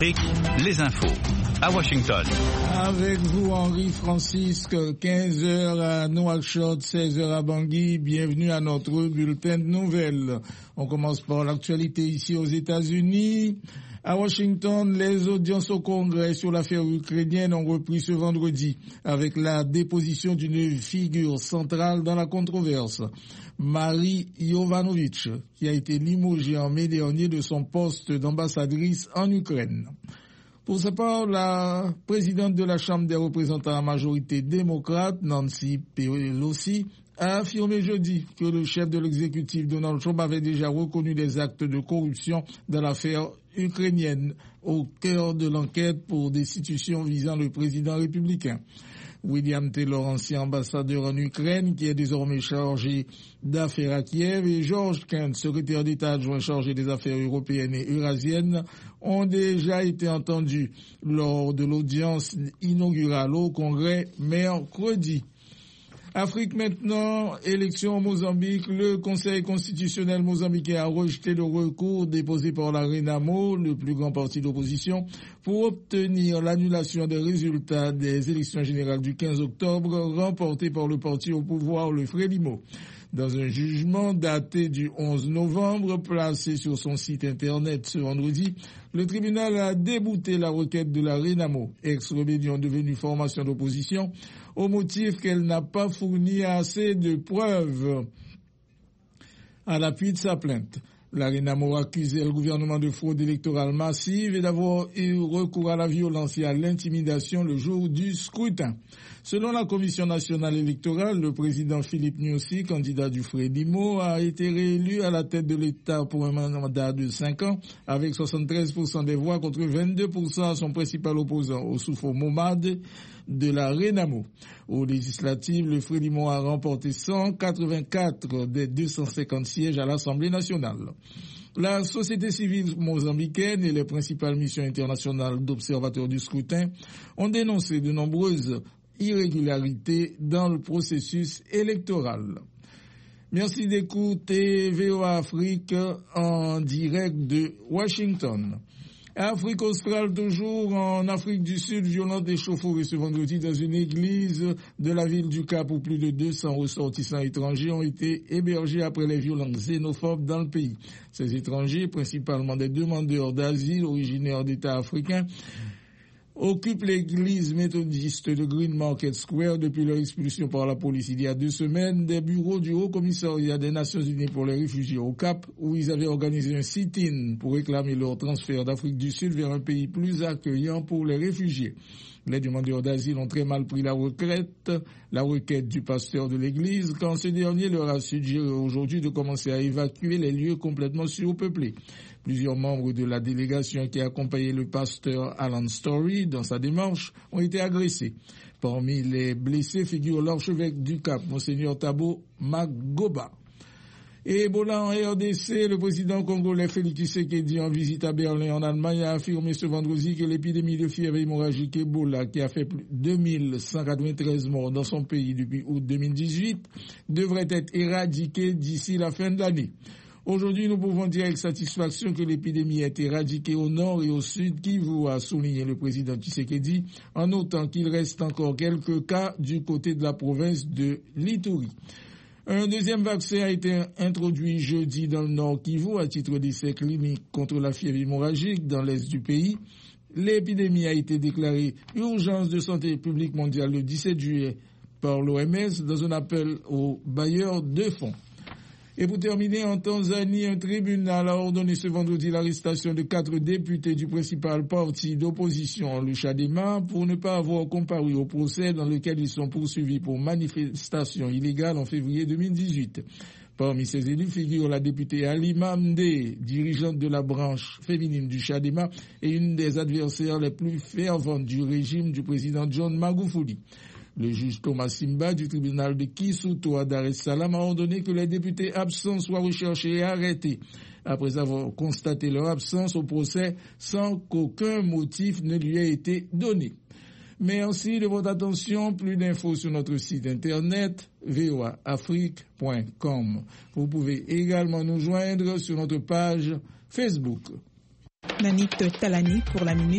Les infos à Washington. Avec vous, Henri Francisque, 15h à Nouakchott, 16h à Bangui. Bienvenue à notre bulletin de nouvelles. On commence par l'actualité ici aux États-Unis. À Washington, les audiences au Congrès sur l'affaire ukrainienne ont repris ce vendredi avec la déposition d'une figure centrale dans la controverse, Marie Yovanovitch, qui a été limogée en mai dernier de son poste d'ambassadrice en Ukraine. Pour sa part, la présidente de la Chambre des représentants à majorité démocrate, Nancy Pelosi, a affirmé jeudi que le chef de l'exécutif Donald Trump avait déjà reconnu des actes de corruption dans l'affaire ukrainienne au cœur de l'enquête pour destitution visant le président républicain. William Taylor, ancien ambassadeur en Ukraine, qui est désormais chargé d'affaires à Kiev, et George Kent, secrétaire d'État adjoint chargé des affaires européennes et eurasiennes, ont déjà été entendus lors de l'audience inaugurale au Congrès mercredi. Afrique maintenant, élection au Mozambique. Le Conseil constitutionnel mozambicain a rejeté le recours déposé par la Renamo, le plus grand parti d'opposition, pour obtenir l'annulation des résultats des élections générales du 15 octobre remportées par le parti au pouvoir, le Frelimo. Dans un jugement daté du 11 novembre, placé sur son site internet ce vendredi, le tribunal a débouté la requête de la Renamo, ex-rébellion devenue formation d'opposition, au motif qu'elle n'a pas fourni assez de preuves à l'appui de sa plainte. La Renamo accusait le gouvernement de fraude électorale massive et d'avoir eu recours à la violence et à l'intimidation le jour du scrutin. Selon la Commission nationale électorale, le président Philippe Nyusi, candidat du Frelimo, a été réélu à la tête de l'État pour un mandat de 5 ans avec 73% des voix contre 22% à son principal opposant, Oussoufo Momad de la Renamo. Aux législatives, le Frelimo a remporté 184 des 250 sièges à l'Assemblée nationale. La société civile mozambicaine et les principales missions internationales d'observateurs du scrutin ont dénoncé de nombreuses irrégularités dans le processus électoral. Merci d'écouter VOA Afrique en direct de Washington. Afrique australe, toujours en Afrique du Sud, violente échauffourée ce vendredi dans une église de la ville du Cap où plus de 200 ressortissants étrangers ont été hébergés après les violences xénophobes dans le pays. Ces étrangers, principalement des demandeurs d'asile originaires d'États africains, occupent l'église méthodiste de Green Market Square depuis leur expulsion par la police il y a 2 semaines des bureaux du Haut-Commissariat des Nations Unies pour les réfugiés au Cap, où ils avaient organisé un sit-in pour réclamer leur transfert d'Afrique du Sud vers un pays plus accueillant pour les réfugiés. Les demandeurs d'asile ont très mal pris la requête du pasteur de l'église, quand ce dernier leur a suggéré aujourd'hui de commencer à évacuer les lieux complètement surpeuplés. Plusieurs membres de la délégation qui accompagnait le pasteur Alan Story dans sa démarche ont été agressés. Parmi les blessés figure l'archevêque du Cap, Monseigneur Thabo Magoba. Et Ebola en RDC, le président congolais Félix Tshisekedi, en visite à Berlin en Allemagne, a affirmé ce vendredi que l'épidémie de fièvre hémorragique Ebola, qui a fait plus de 2193 morts dans son pays depuis août 2018, devrait être éradiquée d'ici la fin de l'année. Aujourd'hui, nous pouvons dire avec satisfaction que l'épidémie a été éradiquée au nord et au sud Kivu, a souligné le président Tshisekedi, en notant qu'il reste encore quelques cas du côté de la province de l'Ituri. Un deuxième vaccin a été introduit jeudi dans le nord Kivu à titre d'essai clinique contre la fièvre hémorragique dans l'est du pays. L'épidémie a été déclarée urgence de santé publique mondiale le 17 juillet par l'OMS dans un appel aux bailleurs de fonds. Et pour terminer, en Tanzanie, un tribunal a ordonné ce vendredi l'arrestation de 4 députés du principal parti d'opposition, le Chadema, pour ne pas avoir comparu au procès dans lequel ils sont poursuivis pour manifestation illégale en février 2018. Parmi ces élus figure la députée Halima Mdee, dirigeante de la branche féminine du Chadema et une des adversaires les plus ferventes du régime du président John Magufuli. Le juge Thomas Simba du tribunal de Kisuto à Dar es Salaam a ordonné que les députés absents soient recherchés et arrêtés après avoir constaté leur absence au procès sans qu'aucun motif ne lui ait été donné. Merci de votre attention. Plus d'infos sur notre site internet voaafrique.com. Vous pouvez également nous joindre sur notre page Facebook. Nanit Talani pour la minute